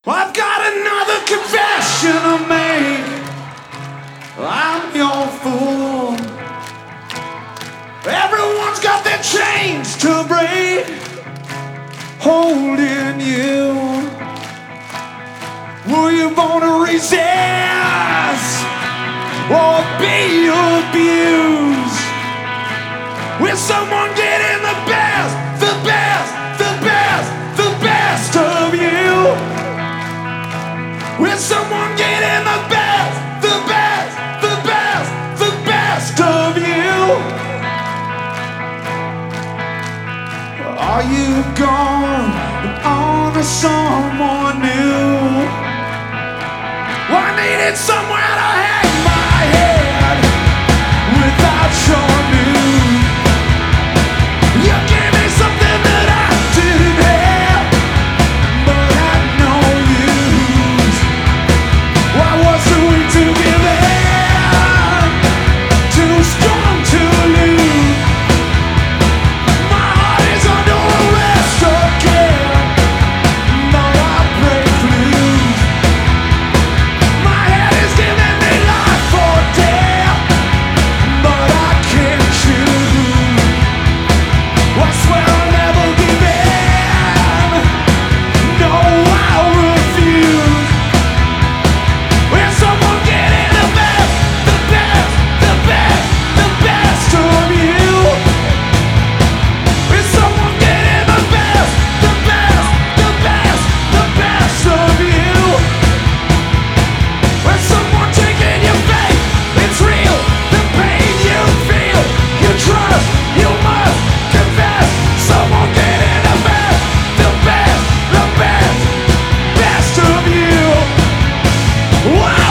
I've got another confession to make. I'm your fool. Everyone's got their chains to break, holding you. Were you born to resist or be abused? Will someone get in the best, the best, the best, the best of you? Will someone get in the best, the best, the best, the best of you? Are you gone and on to someone new? Well, I needed somewhere to hang my head without your news. You gave me something that I didn't have, but had no use. Why was too weak to give in, too strong to lose? My heart is under arrest again, though I break loose. My head is giving me life or death, but I can't choose. I swear I'll never give in. No, I'll refuse. Will someone get in the best, the best, the best, the best of you? Will someone get in the best, the best, the best, the best of you? Will someone take in your faith? It's real, the pain you feel, you trust, you must confess. Someone get in the best, the best, the best, best of you. Wow,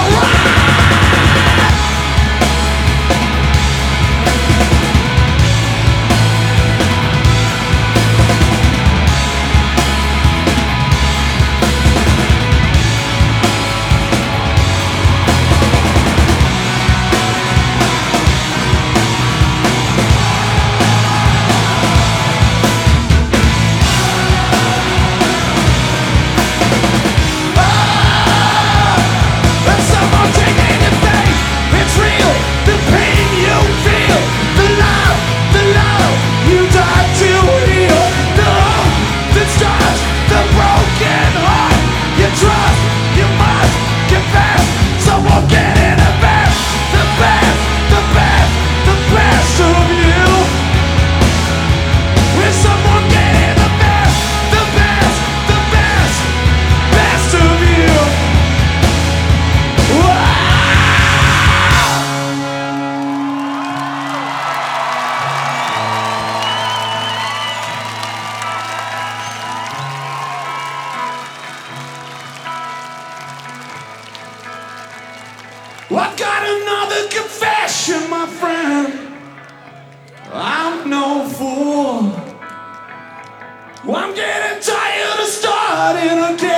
someone take in your faith. It's real, the pain you feel, the love you died to heal, the hope that starts the broken heart. You trust, you must confess. Someone get in the best, the best, the best, the best of you. Will someone get in the best, the best, the best, best of you? I've got another confession, my friend. I'm no fool. I'm getting tired of starting again.